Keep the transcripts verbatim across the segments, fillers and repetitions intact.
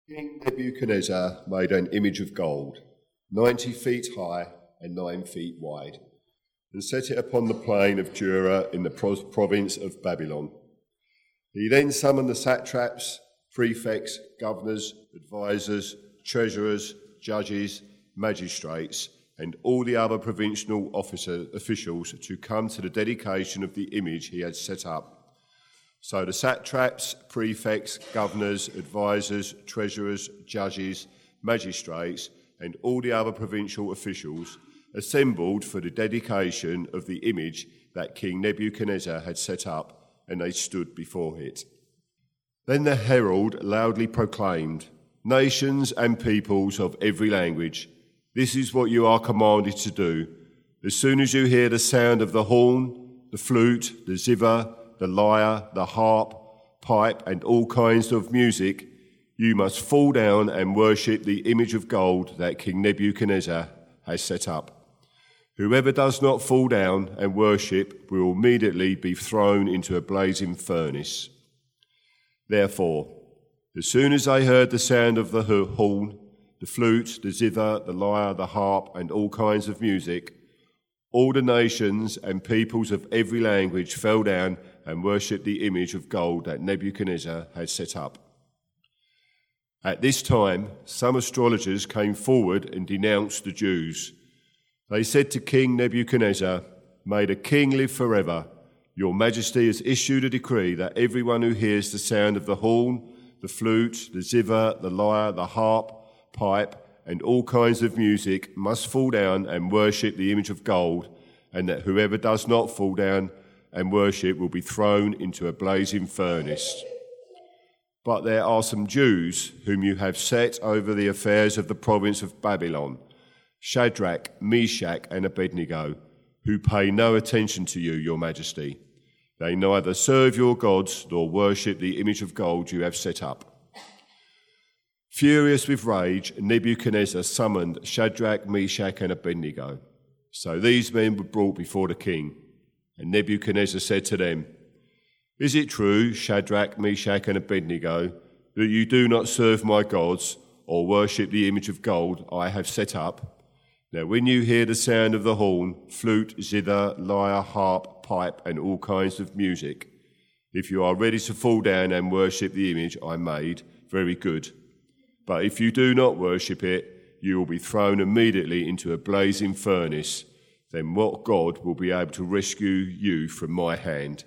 King Nebuchadnezzar made an image of gold, ninety feet high and nine feet wide, and set it upon the plain of Dura in the province of Babylon. He then summoned the satraps, prefects, governors, advisors, treasurers, judges, magistrates, and all the other provincial officer, officials to come to the dedication of the image he had set up. So the satraps, prefects, governors, advisors, treasurers, judges, magistrates, and all the other provincial officials assembled for the dedication of the image that King Nebuchadnezzar had set up, and they stood before it. Then the herald loudly proclaimed, "Nations and peoples of every language, this is what you are commanded to do. As soon as you hear the sound of the horn, the flute, the zither, the lyre, the harp, pipe, and all kinds of music, you must fall down and worship the image of gold that King Nebuchadnezzar has set up. Whoever does not fall down and worship will immediately be thrown into a blazing furnace." Therefore, as soon as they heard the sound of the horn, the flute, the zither, the lyre, the harp, and all kinds of music, all the nations and peoples of every language fell down and worshipped the image of gold that Nebuchadnezzar had set up. At this time, some astrologers came forward and denounced the Jews. They said to King Nebuchadnezzar, "May the king live forever. Your majesty has issued a decree that everyone who hears the sound of the horn, the flute, the zither, the lyre, the harp, pipe, and all kinds of music must fall down and worship the image of gold, and that whoever does not fall down and worship will be thrown into a blazing furnace. But there are some Jews whom you have set over the affairs of the province of Babylon, Shadrach, Meshach, and Abednego, who pay no attention to you, your majesty. They neither serve your gods nor worship the image of gold you have set up." Furious with rage, Nebuchadnezzar summoned Shadrach, Meshach, and Abednego. So these men were brought before the king, and Nebuchadnezzar said to them, "Is it true, Shadrach, Meshach, and Abednego, that you do not serve my gods or worship the image of gold I have set up? Now when you hear the sound of the horn, flute, zither, lyre, harp, pipe, and all kinds of music, if you are ready to fall down and worship the image I made, very good. But if you do not worship it, you will be thrown immediately into a blazing furnace. Then what God will be able to rescue you from my hand?"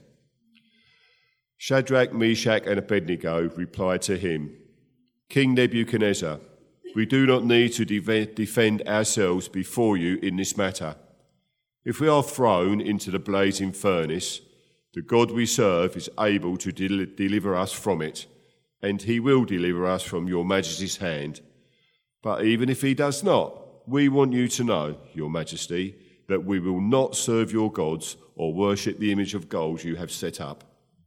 Shadrach, Meshach, and Abednego replied to him, "King Nebuchadnezzar, we do not need to de- defend ourselves before you in this matter. If we are thrown into the blazing furnace, the God we serve is able to del- deliver us from it, and he will deliver us from your majesty's hand. But even if he does not, we want you to know, your majesty, that we will not serve your gods or worship the image of gold you have set up."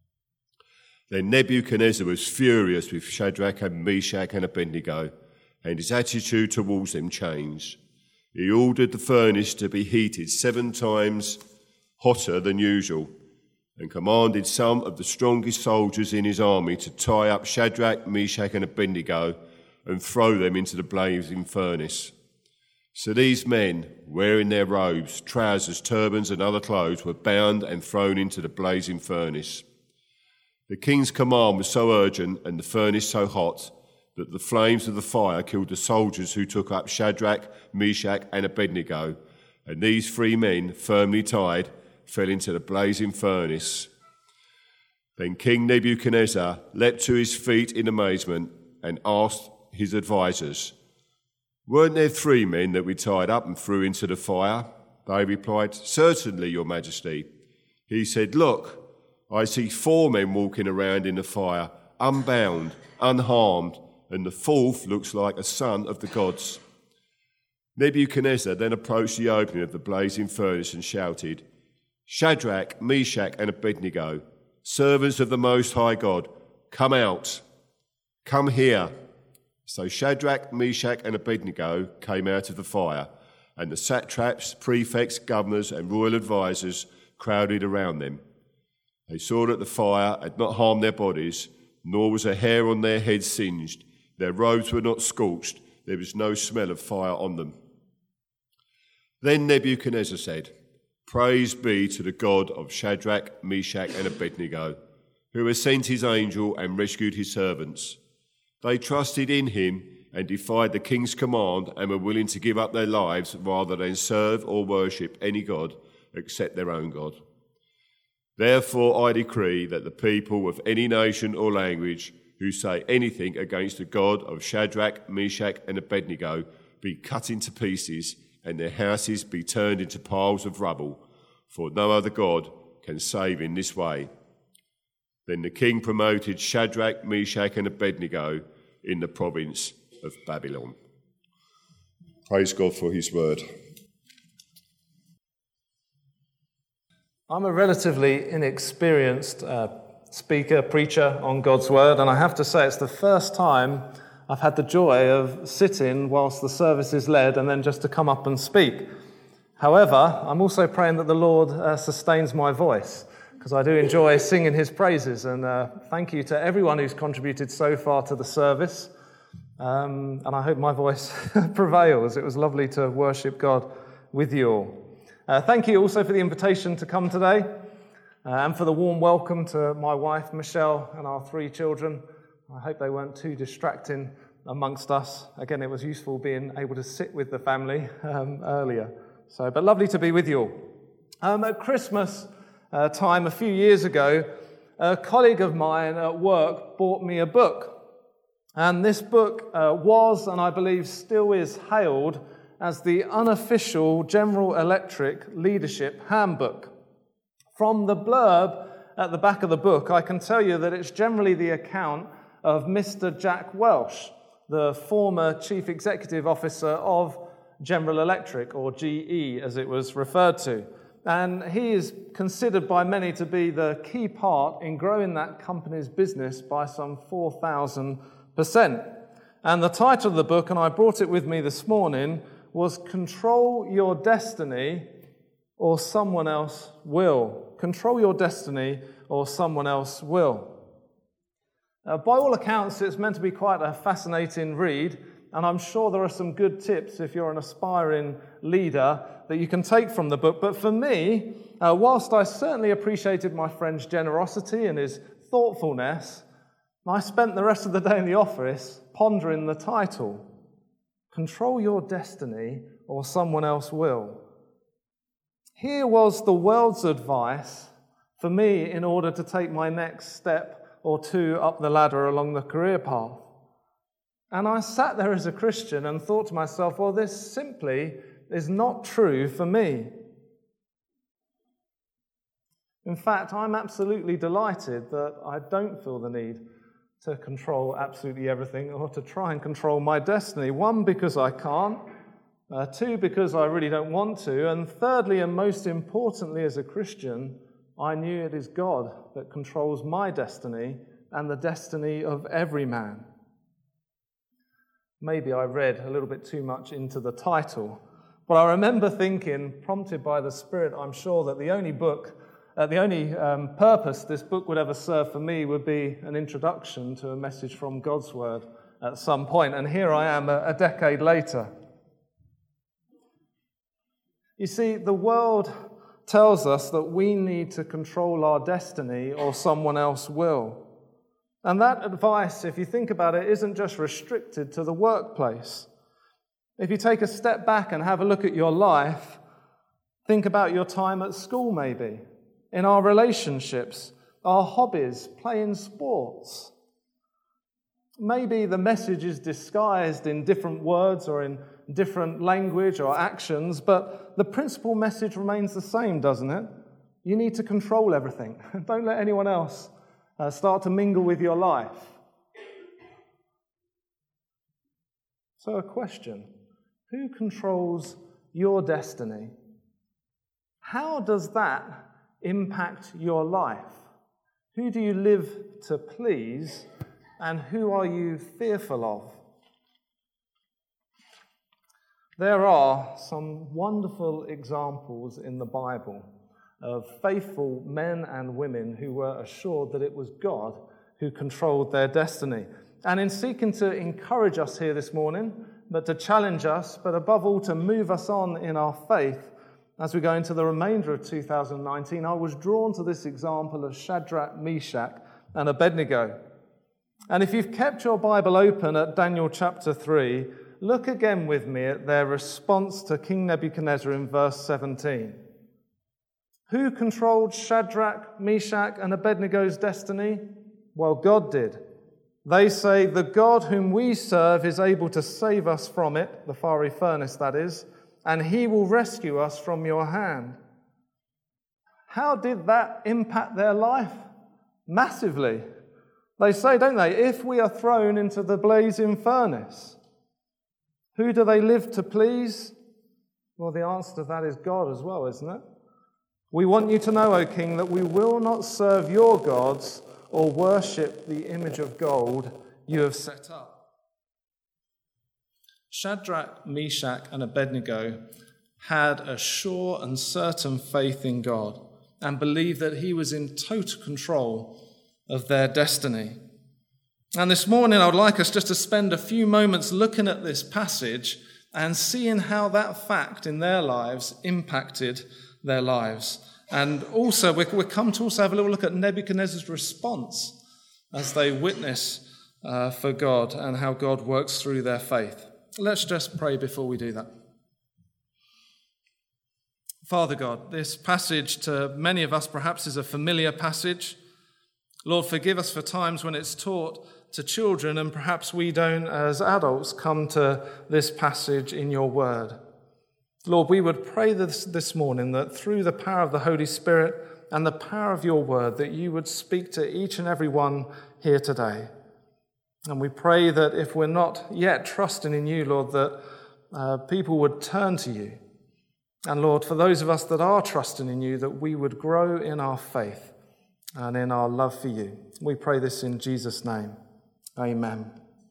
Then Nebuchadnezzar was furious with Shadrach and Meshach and Abednego, and his attitude towards them changed. He ordered the furnace to be heated seven times hotter than usual, and commanded some of the strongest soldiers in his army to tie up Shadrach, Meshach, and Abednego and throw them into the blazing furnace. So these men, wearing their robes, trousers, turbans, and other clothes, were bound and thrown into the blazing furnace. The king's command was so urgent and the furnace so hot that the flames of the fire killed the soldiers who took up Shadrach, Meshach, and Abednego, and these three men, firmly tied, fell into the blazing furnace. Then King Nebuchadnezzar leapt to his feet in amazement and asked his advisers, "Weren't there three men that we tied up and threw into the fire?" They replied, "Certainly, your majesty." He said, "Look, I see four men walking around in the fire, unbound, unharmed, and the fourth looks like a son of the gods." Nebuchadnezzar then approached the opening of the blazing furnace and shouted, "Shadrach, Meshach, and Abednego, servants of the Most High God, come out, come here." So Shadrach, Meshach, and Abednego came out of the fire, and the satraps, prefects, governors, and royal advisers crowded around them. They saw that the fire had not harmed their bodies, nor was a hair on their heads singed, Their robes were not scorched. There was no smell of fire on them. Then Nebuchadnezzar said, "Praise be to the God of Shadrach, Meshach, and Abednego, who has sent his angel and rescued his servants. They trusted in him and defied the king's command and were willing to give up their lives rather than serve or worship any god except their own God. Therefore I decree that the people of any nation or language who say anything against the God of Shadrach, Meshach, and Abednego be cut into pieces and their houses be turned into piles of rubble, for no other God can save in this way." Then the king promoted Shadrach, Meshach, and Abednego in the province of Babylon. Praise God for his word. I'm a relatively inexperienced uh, speaker, preacher on God's word, and I have to say it's the first time I've had the joy of sitting whilst the service is led and then just to come up and speak. However, I'm also praying that the Lord uh, sustains my voice, because I do enjoy singing his praises, and uh, thank you to everyone who's contributed so far to the service, um, and I hope my voice prevails. It was lovely to worship God with you all. Uh, thank you also for the invitation to come today, uh, and for the warm welcome to my wife, Michelle, and our three children. I hope they weren't too distracting amongst us. Again, it was useful being able to sit with the family um, earlier. So, but lovely to be with you all. Um, at Christmas uh, time a few years ago, a colleague of mine at work bought me a book. And this book uh, was, and I believe still is, hailed as the unofficial General Electric Leadership Handbook. From the blurb at the back of the book, I can tell you that it's generally the account of Mister Jack Welch, the former Chief Executive Officer of General Electric, or G E as it was referred to. And he is considered by many to be the key part in growing that company's business by some four thousand percent. And the title of the book, and I brought it with me this morning, was Control Your Destiny or Someone Else Will. Control Your Destiny or Someone Else Will. Uh, by all accounts, it's meant to be quite a fascinating read, and I'm sure there are some good tips if you're an aspiring leader that you can take from the book. But for me, uh, whilst I certainly appreciated my friend's generosity and his thoughtfulness, I spent the rest of the day in the office pondering the title, Control Your Destiny or Someone Else Will. Here was the world's advice for me in order to take my next step or two up the ladder along the career path. And I sat there as a Christian and thought to myself, well, this simply is not true for me. In fact, I'm absolutely delighted that I don't feel the need to control absolutely everything or to try and control my destiny. One, because I can't. Uh, two, because I really don't want to. And thirdly, and most importantly as a Christian, I knew it is God that controls my destiny and the destiny of every man. Maybe I read a little bit too much into the title, but I remember thinking, prompted by the Spirit, I'm sure that the only book, uh, the only um, purpose this book would ever serve for me would be an introduction to a message from God's Word at some point. And here I am a, a decade later. You see, the world tells us that we need to control our destiny or someone else will. And that advice, if you think about it, isn't just restricted to the workplace. If you take a step back and have a look at your life, think about your time at school maybe, in our relationships, our hobbies, playing sports. Maybe the message is disguised in different words or in different language or actions, but the principal message remains the same, doesn't it? You need to control everything. Don't let anyone else uh, start to mingle with your life. So a question, who controls your destiny? How does that impact your life? Who do you live to please, and who are you fearful of? There are some wonderful examples in the Bible of faithful men and women who were assured that it was God who controlled their destiny. And in seeking to encourage us here this morning, but to challenge us, but above all to move us on in our faith as we go into the remainder of two thousand nineteen, I was drawn to this example of Shadrach, Meshach, and Abednego. And if you've kept your Bible open at Daniel chapter three, look again with me at their response to King Nebuchadnezzar in verse seventeen. Who controlled Shadrach, Meshach, and Abednego's destiny? Well, God did. They say, the God whom we serve is able to save us from it, the fiery furnace that is, and he will rescue us from your hand. How did that impact their life? Massively. They say, don't they, if we are thrown into the blazing furnace, who do they live to please? Well, the answer to that is God as well, isn't it? We want you to know, O King, that we will not serve your gods or worship the image of gold you have set up. Shadrach, Meshach, and Abednego had a sure and certain faith in God and believed that he was in total control of their destiny. And this morning I would like us just to spend a few moments looking at this passage and seeing how that fact in their lives impacted their lives. And also we we come to also have a little look at Nebuchadnezzar's response as they witness uh, for God and how God works through their faith. Let's just pray before we do that. Father God, this passage to many of us perhaps is a familiar passage. Lord, forgive us for times when it's taught to children and perhaps we don't as adults come to this passage in your word. Lord, we would pray this, this morning that through the power of the Holy Spirit and the power of your word that you would speak to each and every one here today. And we pray that if we're not yet trusting in you, Lord, that uh, people would turn to you. And Lord, for those of us that are trusting in you, that we would grow in our faith and in our love for you. We pray this in Jesus' name. Amen.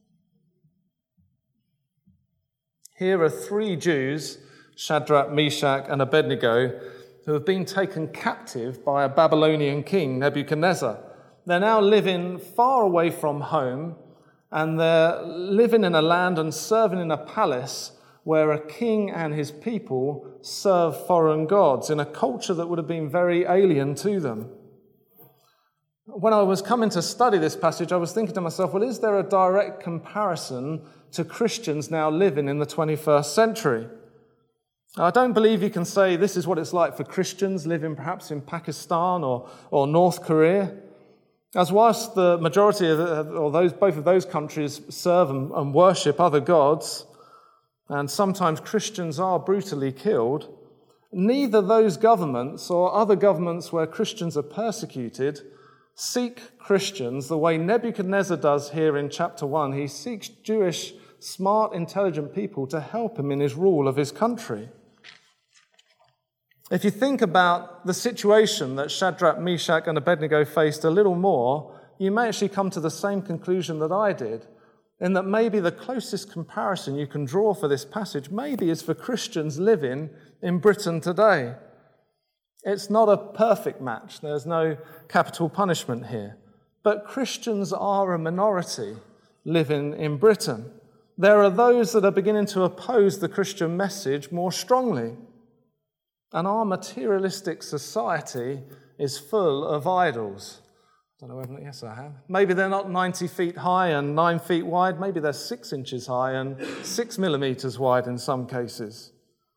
Here are three Jews, Shadrach, Meshach, and Abednego, who have been taken captive by a Babylonian king, Nebuchadnezzar. They're now living far away from home, and they're living in a land and serving in a palace where a king and his people serve foreign gods in a culture that would have been very alien to them. When I was coming to study this passage, I was thinking to myself, well, is there a direct comparison to Christians now living in the twenty-first century? I don't believe you can say this is what it's like for Christians living perhaps in Pakistan or, or North Korea. As whilst the majority of, or those, both of those countries serve and, and worship other gods, and sometimes Christians are brutally killed, neither those governments or other governments where Christians are persecuted seek Christians the way Nebuchadnezzar does here in chapter one. He seeks Jewish, smart, intelligent people to help him in his rule of his country. If you think about the situation that Shadrach, Meshach, and Abednego faced a little more, you may actually come to the same conclusion that I did, in that maybe the closest comparison you can draw for this passage maybe is for Christians living in Britain today. It's not a perfect match. There's no capital punishment here. But Christians are a minority living in Britain. There are those that are beginning to oppose the Christian message more strongly. And our materialistic society is full of idols. I don't know whether, yes, I have. Maybe they're not ninety feet high and nine feet wide. Maybe they're six inches high and six millimeters wide in some cases.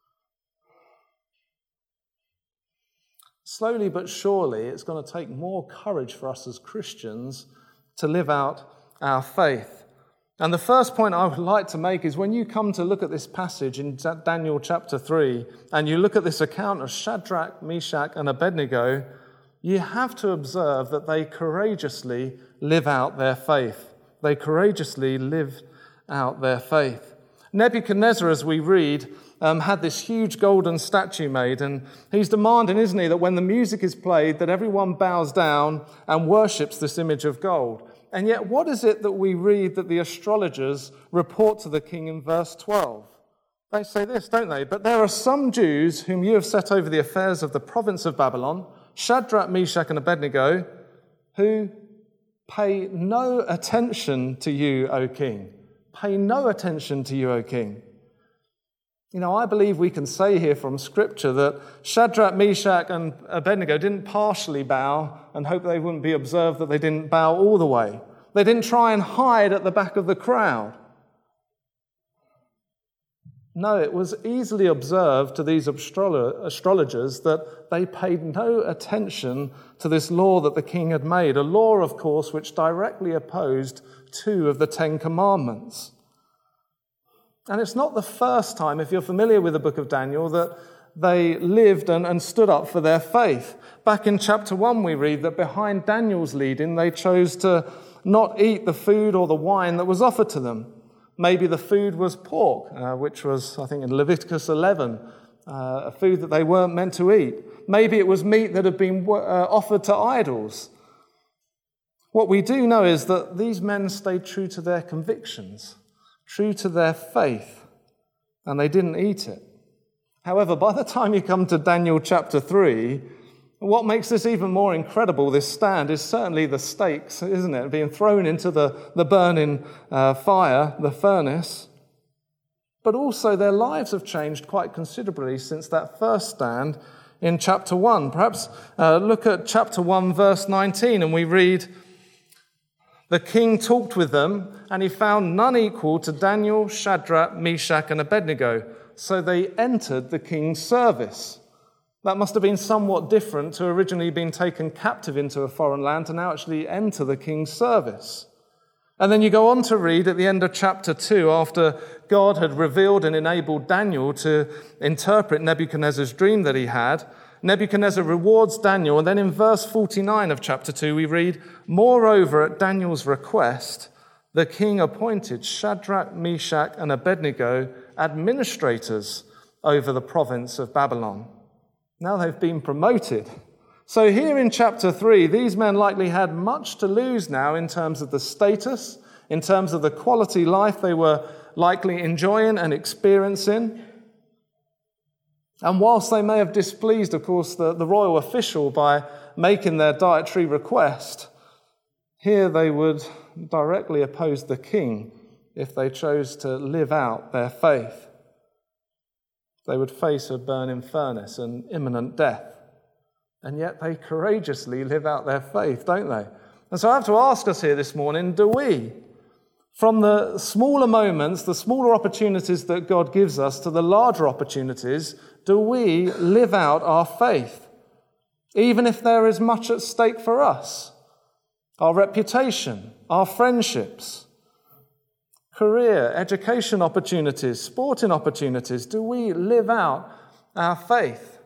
Slowly but surely, it's going to take more courage for us as Christians to live out our faith. And the first point I would like to make is when you come to look at this passage in Daniel chapter three, and you look at this account of Shadrach, Meshach, and Abednego, you have to observe that they courageously live out their faith. They courageously live out their faith. Nebuchadnezzar, as we read, um, had this huge golden statue made, and he's demanding, isn't he, that when the music is played, that everyone bows down and worships this image of gold. And yet, what is it that we read that the astrologers report to the king in verse twelve? They say this, don't they? But there are some Jews whom you have set over the affairs of the province of Babylon, Shadrach, Meshach, and Abednego, who Pay no attention to you, O king. Pay no attention to you, O king. You know, I believe we can say here from Scripture that Shadrach, Meshach, and Abednego didn't partially bow and hope they wouldn't be observed that they didn't bow all the way. They didn't try and hide at the back of the crowd. No, it was easily observed to these astrolo- astrologers that they paid no attention to this law that the king had made, a law, of course, which directly opposed two of the Ten Commandments. And it's not the first time, if you're familiar with the book of Daniel, that they lived and, and stood up for their faith. Back in chapter one, we read that behind Daniel's leading, they chose to not eat the food or the wine that was offered to them. Maybe the food was pork, uh, which was, I think, in Leviticus eleven, uh, a food that they weren't meant to eat. Maybe it was meat that had been uh, offered to idols. What we do know is that these men stayed true to their convictions, true to their faith, and they didn't eat it. However, by the time you come to Daniel chapter three, what makes this even more incredible, this stand, is certainly the stakes, isn't it? Being thrown into the, the burning uh, fire, the furnace. But also their lives have changed quite considerably since that first stand in chapter one. Perhaps uh, look at chapter one, verse nineteen, and we read, "The king talked with them, and he found none equal to Daniel, Shadrach, Meshach, and Abednego. So they entered the king's service." That must have been somewhat different to originally being taken captive into a foreign land to now actually enter the king's service. And then you go on to read at the end of chapter two, after God had revealed and enabled Daniel to interpret Nebuchadnezzar's dream that he had, Nebuchadnezzar rewards Daniel, and then in verse forty-nine of chapter two we read, "Moreover, at Daniel's request, the king appointed Shadrach, Meshach, and Abednego administrators over the province of Babylon." Now they've been promoted. So here in chapter three, these men likely had much to lose now in terms of the status, in terms of the quality life they were likely enjoying and experiencing. And whilst they may have displeased, of course, the, the royal official by making their dietary request, here they would directly oppose the king if they chose to live out their faith. They would face a burning furnace and imminent death. And yet they courageously live out their faith, don't they? And so I have to ask us here this morning, do we, from the smaller moments, the smaller opportunities that God gives us to the larger opportunities, do we live out our faith? Even if there is much at stake for us, our reputation, our friendships, career, education opportunities, sporting opportunities, do we live out our faith?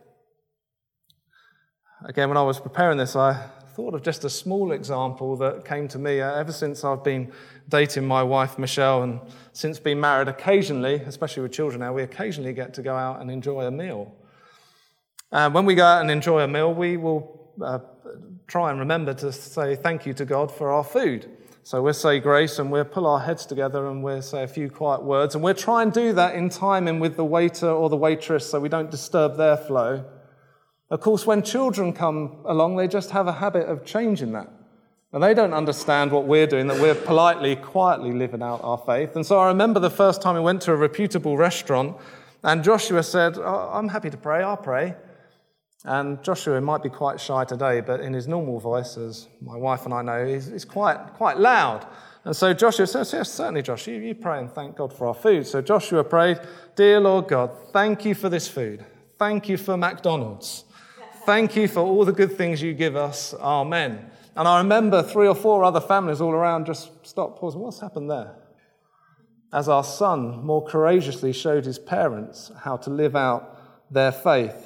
Again, when I was preparing this, I thought of just a small example that came to me ever since I've been dating my wife, Michelle, and since being married. Occasionally, especially with children now, we occasionally get to go out and enjoy a meal. And when we go out and enjoy a meal, we will uh, try and remember to say thank you to God for our food. So we'll say grace and we'll pull our heads together and we'll say a few quiet words. And we'll try and do that in timing with the waiter or the waitress so we don't disturb their flow. Of course, when children come along, they just have a habit of changing that. And they don't understand what we're doing, that we're politely, quietly living out our faith. And so I remember the first time we went to a reputable restaurant and Joshua said, oh, I'm happy to pray, I'll pray. And Joshua might be quite shy today, but in his normal voice, as my wife and I know, he's, he's quite quite loud. And so Joshua says, yes, certainly, Josh, you, you pray and thank God for our food. So Joshua prayed, Dear Lord God, thank you for this food. Thank you for McDonald's. Thank you for all the good things you give us. Amen. And I remember three or four other families all around just stopped, pausing. What's happened there? As our son more courageously showed his parents how to live out their faith.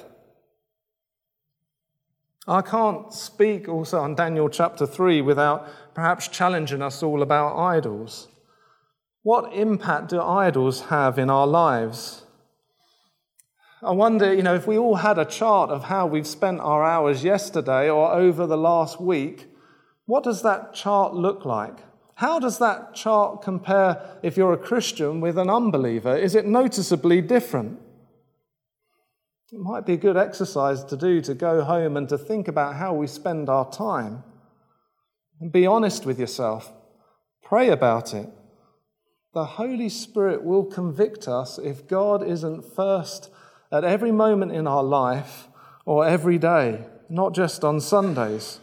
I can't speak also on Daniel chapter three without perhaps challenging us all about idols. What impact do idols have in our lives? I wonder, you know, if we all had a chart of how we've spent our hours yesterday or over the last week, what does that chart look like? How does that chart compare, if you're a Christian, with an unbeliever? Is it noticeably different? It might be a good exercise to do, to go home and to think about how we spend our time. And be honest with yourself. Pray about it. The Holy Spirit will convict us if God isn't first at every moment in our life or every day, not just on Sundays.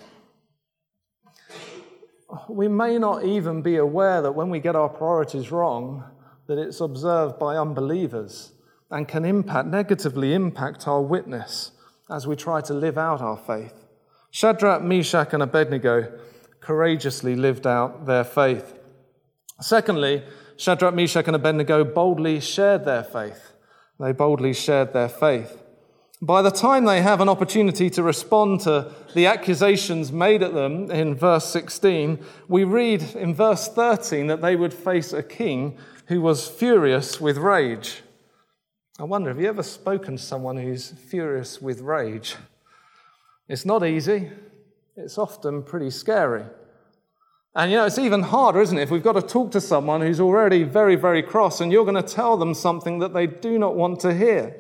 We may not even be aware that when we get our priorities wrong, that it's observed by unbelievers and can impact, negatively impact our witness as we try to live out our faith. Shadrach, Meshach, and Abednego courageously lived out their faith. Secondly, Shadrach, Meshach, and Abednego boldly shared their faith. They boldly shared their faith. By the time they have an opportunity to respond to the accusations made at them in verse sixteen, we read in verse thirteen that they would face a king who was furious with rage. I wonder, have you ever spoken to someone who's furious with rage? It's not easy. It's often pretty scary. And, you know, it's even harder, isn't it, if we've got to talk to someone who's already very, very cross and you're going to tell them something that they do not want to hear.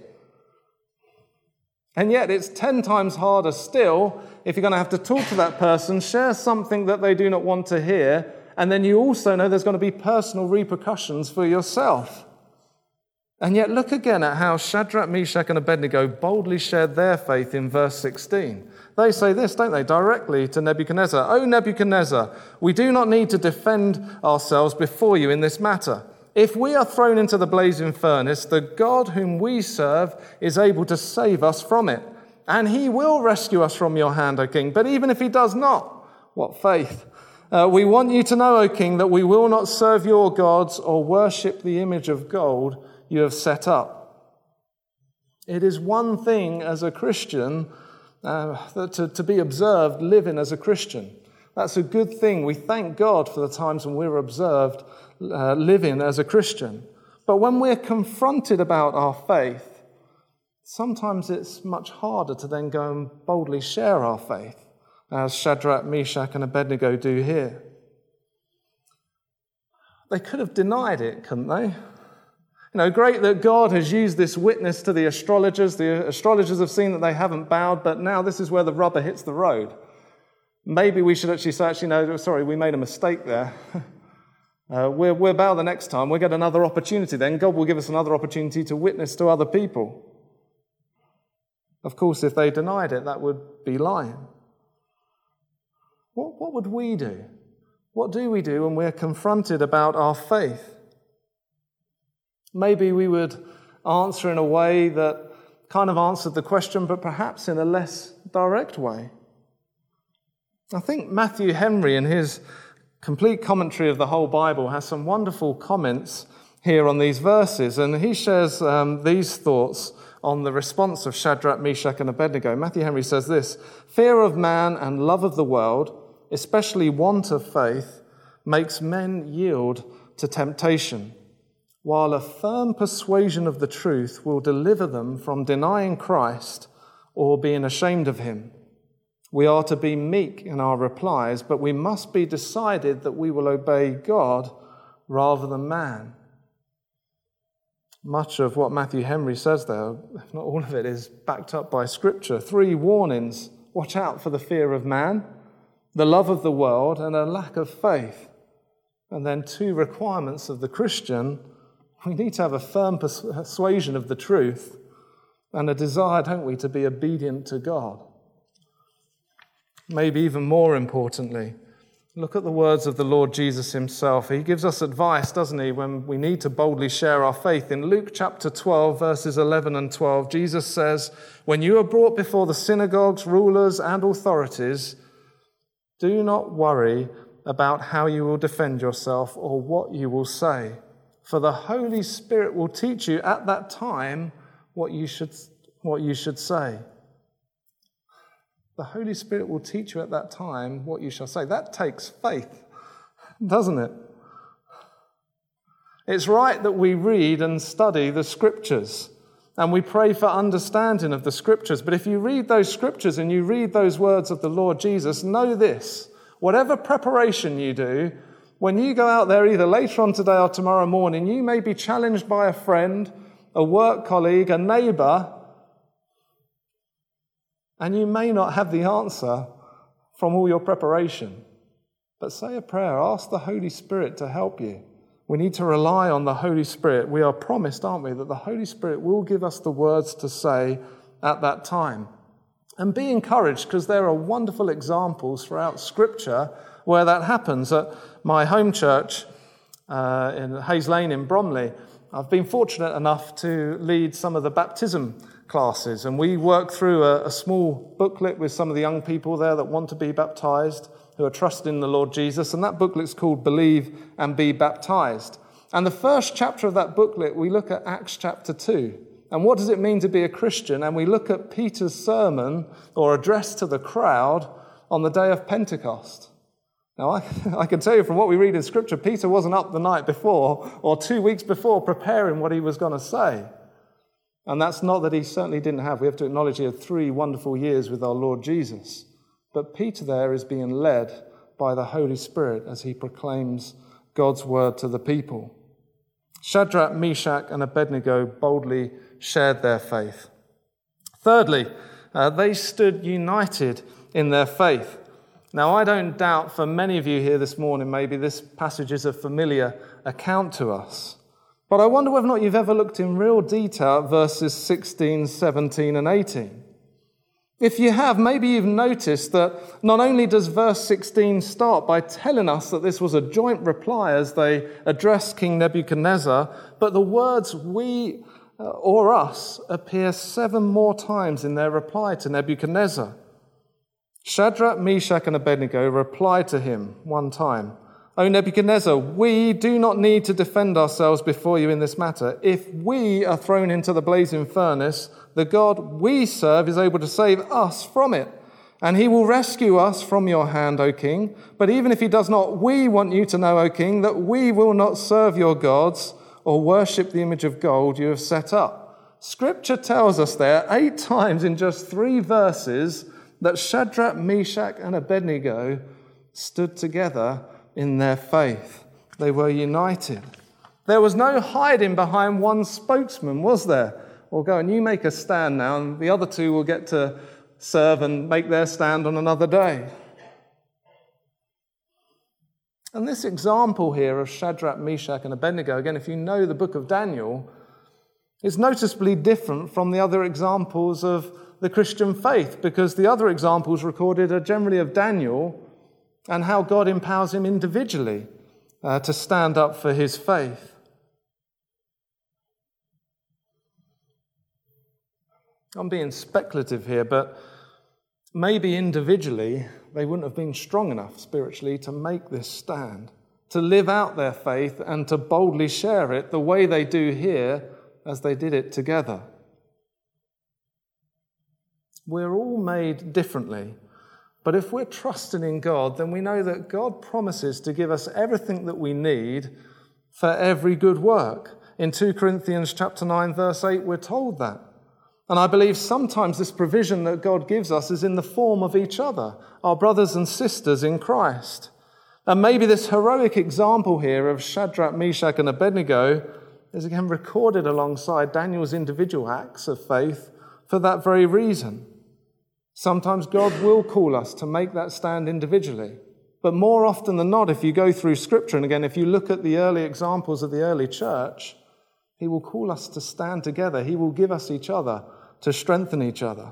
And yet it's ten times harder still if you're going to have to talk to that person, share something that they do not want to hear, and then you also know there's going to be personal repercussions for yourself. And yet look again at how Shadrach, Meshach, and Abednego boldly shared their faith in verse sixteen. They say this, don't they, directly to Nebuchadnezzar. "O Nebuchadnezzar, we do not need to defend ourselves before you in this matter. If we are thrown into the blazing furnace, the God whom we serve is able to save us from it. And he will rescue us from your hand, O king. But even if he does not, what faith? Uh, we want you to know, O king, that we will not serve your gods or worship the image of gold you have set up." It is one thing as a Christian uh, to, to be observed living as a Christian. That's a good thing. We thank God for the times when we're observed uh, living as a Christian. But when we're confronted about our faith, sometimes it's much harder to then go and boldly share our faith, as Shadrach, Meshach, and Abednego do here. They could have denied it, couldn't they? You know, great that God has used this witness to the astrologers. The astrologers have seen that they haven't bowed, but now this is where the rubber hits the road. Maybe we should actually say, actually, no, sorry, we made a mistake there. uh, we'll, we'll bow the next time. We'll get another opportunity then. God will give us another opportunity to witness to other people. Of course, if they denied it, that would be lying. What, what would we do? What do we do when we're confronted about our faith? Maybe we would answer in a way that kind of answered the question, but perhaps in a less direct way. I think Matthew Henry, in his complete commentary of the whole Bible, has some wonderful comments here on these verses, and he shares um, these thoughts on the response of Shadrach, Meshach, and Abednego. Matthew Henry says this: "Fear of man and love of the world, especially want of faith, makes men yield to temptation, while a firm persuasion of the truth will deliver them from denying Christ or being ashamed of him. We are to be meek in our replies, but we must be decided that we will obey God rather than man." Much of what Matthew Henry says there, if not all of it, is backed up by Scripture. Three warnings: watch out for the fear of man, the love of the world, and a lack of faith. And then two requirements of the Christian: we need to have a firm persuasion of the truth and a desire, don't we, to be obedient to God. Maybe even more importantly, look at the words of the Lord Jesus himself. He gives us advice, doesn't he, when we need to boldly share our faith. In Luke chapter twelve, verses eleven and twelve, Jesus says, "When you are brought before the synagogues, rulers, and authorities, do not worry about how you will defend yourself or what you will say. For the Holy Spirit will teach you at that time what you should, what you should say." The Holy Spirit will teach you at that time what you shall say. That takes faith, doesn't it? It's right that we read and study the Scriptures, and we pray for understanding of the Scriptures. But if you read those Scriptures and you read those words of the Lord Jesus, know this: whatever preparation you do, when you go out there either later on today or tomorrow morning, you may be challenged by a friend, a work colleague, a neighbour, and you may not have the answer from all your preparation. But say a prayer, ask the Holy Spirit to help you. We need to rely on the Holy Spirit. We are promised, aren't we, that the Holy Spirit will give us the words to say at that time. And be encouraged, because there are wonderful examples throughout Scripture where that happens. At my home church uh, in Hayes Lane in Bromley, I've been fortunate enough to lead some of the baptism classes, and we work through a, a small booklet with some of the young people there that want to be baptized, who are trusting in the Lord Jesus, and that booklet's called Believe and Be Baptized. And the first chapter of that booklet, we look at Acts chapter two. And what does it mean to be a Christian? And we look at Peter's sermon or address to the crowd on the day of Pentecost. Now, I, I can tell you from what we read in Scripture, Peter wasn't up the night before or two weeks before preparing what he was going to say. And that's not that he certainly didn't have. We have to acknowledge he had three wonderful years with our Lord Jesus. But Peter there is being led by the Holy Spirit as he proclaims God's word to the people. Shadrach, Meshach, and Abednego boldly shared their faith. Thirdly, uh, they stood united in their faith. Now, I don't doubt for many of you here this morning, maybe this passage is a familiar account to us. But I wonder whether or not you've ever looked in real detail at verses sixteen, seventeen, and eighteen. If you have, maybe you've noticed that not only does verse sixteen start by telling us that this was a joint reply as they addressed King Nebuchadnezzar, but the words we or us appear seven more times in their reply to Nebuchadnezzar. Shadrach, Meshach, and Abednego replied to him one time, "O Nebuchadnezzar, we do not need to defend ourselves before you in this matter. If we are thrown into the blazing furnace, the God we serve is able to save us from it, and he will rescue us from your hand, O king. But even if he does not, we want you to know, O king, that we will not serve your gods or worship the image of gold you have set up." Scripture tells us there eight times in just three verses that Shadrach, Meshach, and Abednego stood together in their faith. They were united. There was no hiding behind one spokesman, was there? Well, go and you make a stand now, and the other two will get to serve and make their stand on another day. And this example here of Shadrach, Meshach, and Abednego, again, if you know the book of Daniel, is noticeably different from the other examples of the Christian faith, because the other examples recorded are generally of Daniel and how God empowers him individually uh, to stand up for his faith. I'm being speculative here, but maybe individually they wouldn't have been strong enough spiritually to make this stand, to live out their faith and to boldly share it the way they do here as they did it together. We're all made differently, but if we're trusting in God, then we know that God promises to give us everything that we need for every good work. In Second Corinthians chapter nine, verse eight, we're told that. And I believe sometimes this provision that God gives us is in the form of each other, our brothers and sisters in Christ. And maybe this heroic example here of Shadrach, Meshach, and Abednego is again recorded alongside Daniel's individual acts of faith for that very reason. Sometimes God will call us to make that stand individually. But more often than not, if you go through Scripture, and again, if you look at the early examples of the early church, he will call us to stand together. He will give us each other to strengthen each other.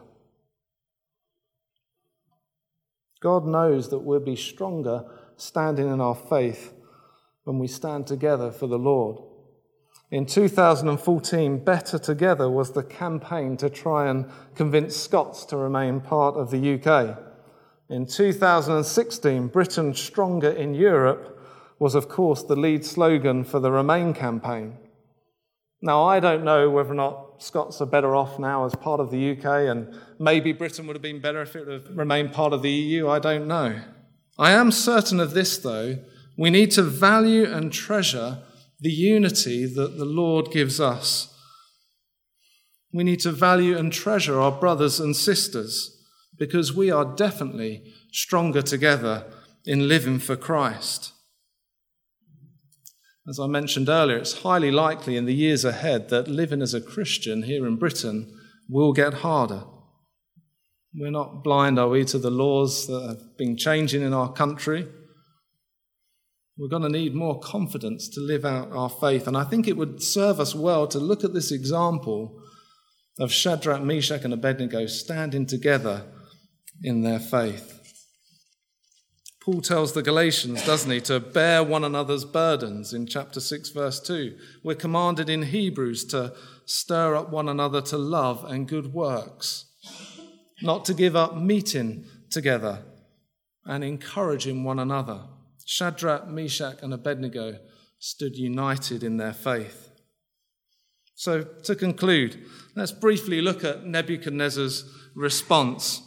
God knows that we'll be stronger standing in our faith when we stand together for the Lord. In two thousand fourteen, Better Together was the campaign to try and convince Scots to remain part of the U K. In two thousand sixteen, Britain Stronger in Europe was, of course, the lead slogan for the Remain campaign. Now, I don't know whether or not Scots are better off now as part of the U K, and maybe Britain would have been better if it would have remained part of the E U. I don't know. I am certain of this, though. We need to value and treasure the unity that the Lord gives us. We need to value and treasure our brothers and sisters, because we are definitely stronger together in living for Christ. As I mentioned earlier, it's highly likely in the years ahead that living as a Christian here in Britain will get harder. We're not blind, are we, to the laws that have been changing in our country. We're going to need more confidence to live out our faith. And I think it would serve us well to look at this example of Shadrach, Meshach, and Abednego standing together in their faith. Paul tells the Galatians, doesn't he, to bear one another's burdens in chapter six, verse two. We're commanded in Hebrews to stir up one another to love and good works, not to give up meeting together and encouraging one another. Shadrach, Meshach, and Abednego stood united in their faith. So, to conclude, let's briefly look at Nebuchadnezzar's response.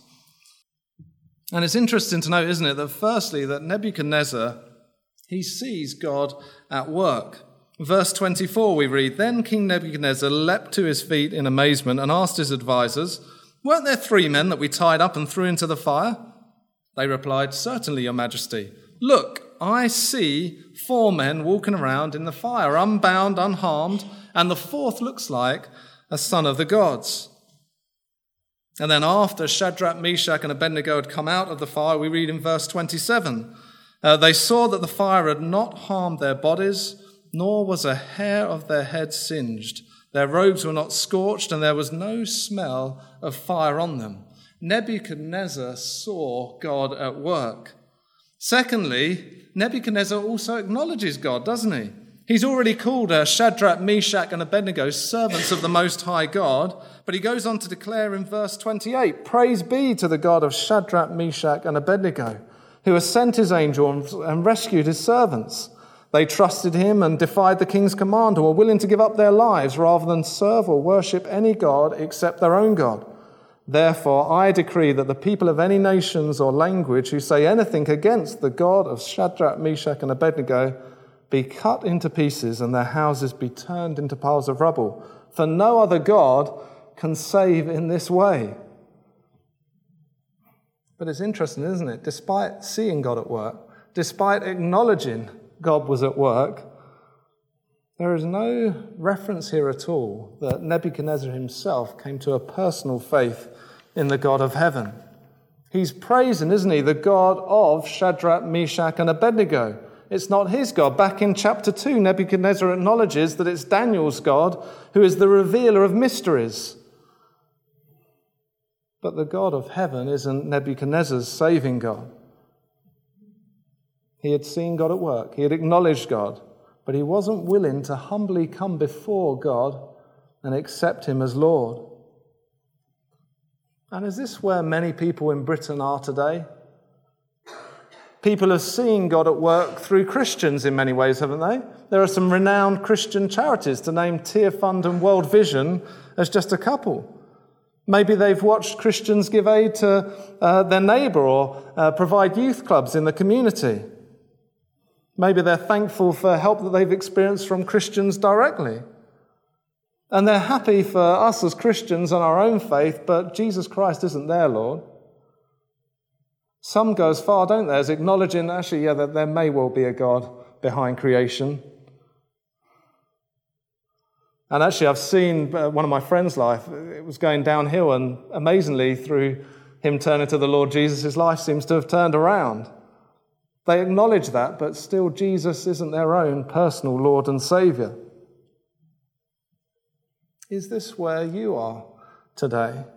And it's interesting to note, isn't it, that firstly, that Nebuchadnezzar, he sees God at work. Verse twenty-four we read, "Then King Nebuchadnezzar leapt to his feet in amazement and asked his advisors, 'Weren't there three men that we tied up and threw into the fire?' They replied, 'Certainly, your majesty. Look, I see four men walking around in the fire, unbound, unharmed, and the fourth looks like a son of the gods.' And then after Shadrach, Meshach, and Abednego had come out of the fire, we read in verse twenty-seven, uh, they saw that the fire had not harmed their bodies, nor was a hair of their heads singed. Their robes were not scorched, and there was no smell of fire on them." Nebuchadnezzar saw God at work. Secondly, Nebuchadnezzar also acknowledges God, doesn't he? He's already called uh, Shadrach, Meshach, and Abednego servants of the Most High God, but he goes on to declare in verse twenty-eight, "Praise be to the God of Shadrach, Meshach, and Abednego, who has sent his angel and, and rescued his servants. They trusted him and defied the king's command, and were willing to give up their lives rather than serve or worship any god except their own God. Therefore, I decree that the people of any nations or language who say anything against the God of Shadrach, Meshach, and Abednego be cut into pieces and their houses be turned into piles of rubble. For no other God can save in this way." But it's interesting, isn't it? Despite seeing God at work, despite acknowledging God was at work, there is no reference here at all that Nebuchadnezzar himself came to a personal faith in the God of heaven. He's praising, isn't he, the God of Shadrach, Meshach, and Abednego. It's not his God. Back in chapter two, Nebuchadnezzar acknowledges that it's Daniel's God who is the revealer of mysteries. But the God of heaven isn't Nebuchadnezzar's saving God. He had seen God at work. He had acknowledged God, but he wasn't willing to humbly come before God and accept him as Lord. And is this where many people in Britain are today? People have seen God at work through Christians in many ways, haven't they? There are some renowned Christian charities, to name Tear Fund and World Vision as just a couple. Maybe they've watched Christians give aid to uh, their neighbour or uh, provide youth clubs in the community. Maybe they're thankful for help that they've experienced from Christians directly. And they're happy for us as Christians and our own faith, but Jesus Christ isn't their Lord. Some go as far, don't they, as acknowledging, actually, yeah, that there may well be a God behind creation. And actually, I've seen one of my friends' life, it was going downhill, and amazingly, through him turning to the Lord Jesus, his life seems to have turned around. They acknowledge that, but still Jesus isn't their own personal Lord and Saviour. Is this where you are today?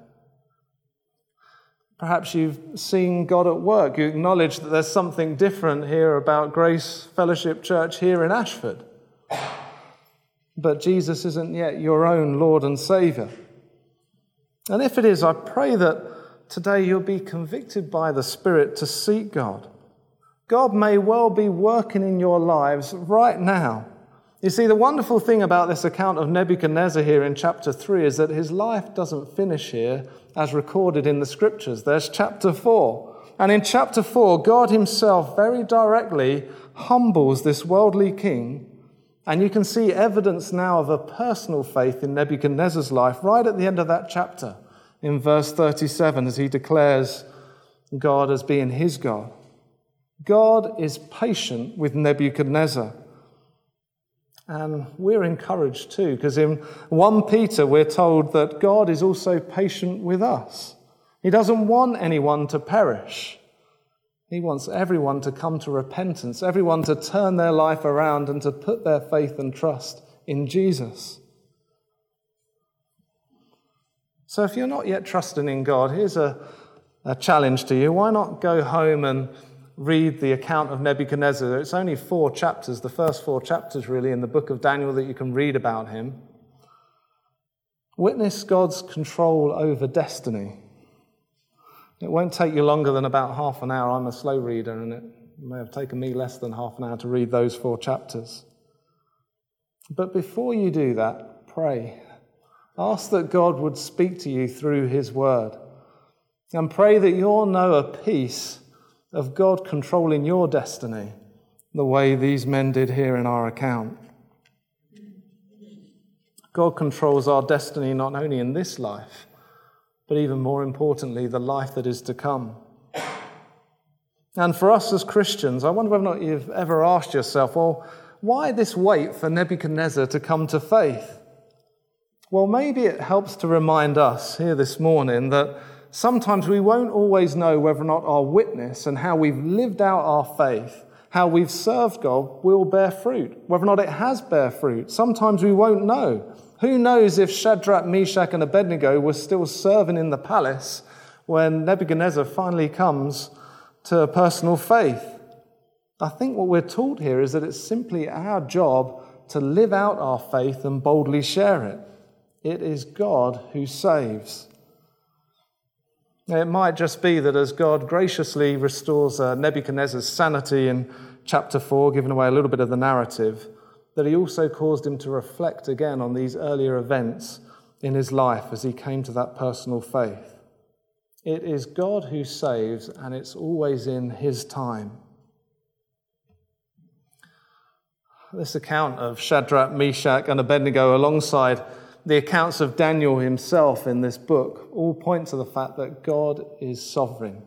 Perhaps you've seen God at work. You acknowledge that there's something different here about Grace Fellowship Church here in Ashford. But Jesus isn't yet your own Lord and Saviour. And if it is, I pray that today you'll be convicted by the Spirit to seek God. God may well be working in your lives right now. You see, the wonderful thing about this account of Nebuchadnezzar here in chapter three is that his life doesn't finish here as recorded in the scriptures. There's chapter four. And in chapter four, God himself very directly humbles this worldly king. And you can see evidence now of a personal faith in Nebuchadnezzar's life right at the end of that chapter in verse thirty-seven as he declares God as being his God. God is patient with Nebuchadnezzar. And we're encouraged too, because in First Peter we're told that God is also patient with us. He doesn't want anyone to perish. He wants everyone to come to repentance, everyone to turn their life around and to put their faith and trust in Jesus. So if you're not yet trusting in God, here's a, a challenge to you. Why not go home and read the account of Nebuchadnezzar? It's only four chapters, the first four chapters really in the book of Daniel that you can read about him. Witness God's control over destiny. It won't take you longer than about half an hour. I'm a slow reader, and it may have taken me less than half an hour to read those four chapters. But before you do that, pray. Ask that God would speak to you through his word. And pray that you'll know a peace of God controlling your destiny the way these men did here in our account. God controls our destiny not only in this life, but even more importantly, the life that is to come. And for us as Christians, I wonder whether or not you've ever asked yourself, well, why this wait for Nebuchadnezzar to come to faith? Well, maybe it helps to remind us here this morning that sometimes we won't always know whether or not our witness and how we've lived out our faith, how we've served God, will bear fruit, whether or not it has bear fruit. Sometimes we won't know. Who knows if Shadrach, Meshach, and Abednego were still serving in the palace when Nebuchadnezzar finally comes to a personal faith? I think what we're taught here is that it's simply our job to live out our faith and boldly share it. It is God who saves. It might just be that as God graciously restores uh, Nebuchadnezzar's sanity in chapter four, giving away a little bit of the narrative, that he also caused him to reflect again on these earlier events in his life as he came to that personal faith. It is God who saves, and it's always in his time. This account of Shadrach, Meshach, and Abednego, alongside the accounts of Daniel himself in this book, all point to the fact that God is sovereign.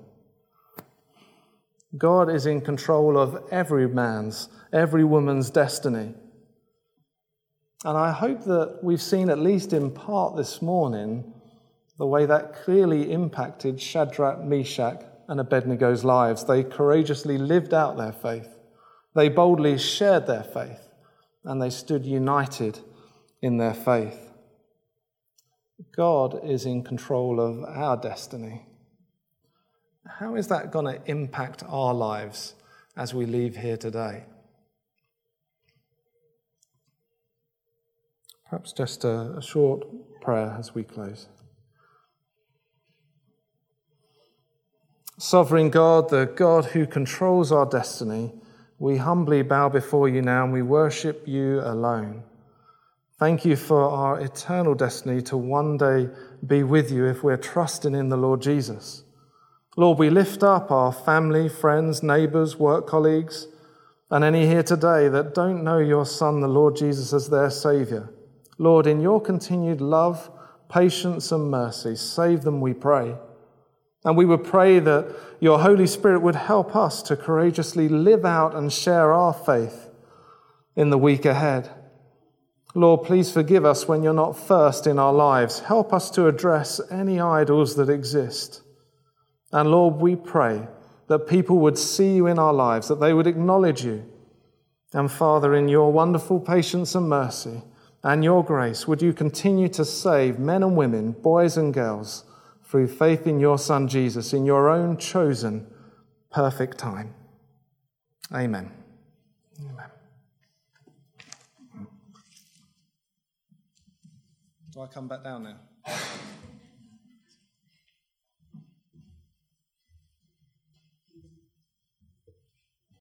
God is in control of every man's, every woman's destiny. And I hope that we've seen, at least in part this morning, the way that clearly impacted Shadrach, Meshach, and Abednego's lives. They courageously lived out their faith. They boldly shared their faith, and they stood united in their faith. God is in control of our destiny. How is that going to impact our lives as we leave here today? Perhaps just a, a short prayer as we close. Sovereign God, the God who controls our destiny, we humbly bow before you now and we worship you alone. Thank you for our eternal destiny to one day be with you if we're trusting in the Lord Jesus. Lord, we lift up our family, friends, neighbours, work colleagues, and any here today that don't know your Son, the Lord Jesus, as their Saviour. Lord, in your continued love, patience and mercy, save them, we pray. And we would pray that your Holy Spirit would help us to courageously live out and share our faith in the week ahead. Lord, please forgive us when you're not first in our lives. Help us to address any idols that exist. And Lord, we pray that people would see you in our lives, that they would acknowledge you. And Father, in your wonderful patience and mercy and your grace, would you continue to save men and women, boys and girls, through faith in your Son Jesus, in your own chosen, perfect time. Amen. Amen. Do I come back down now?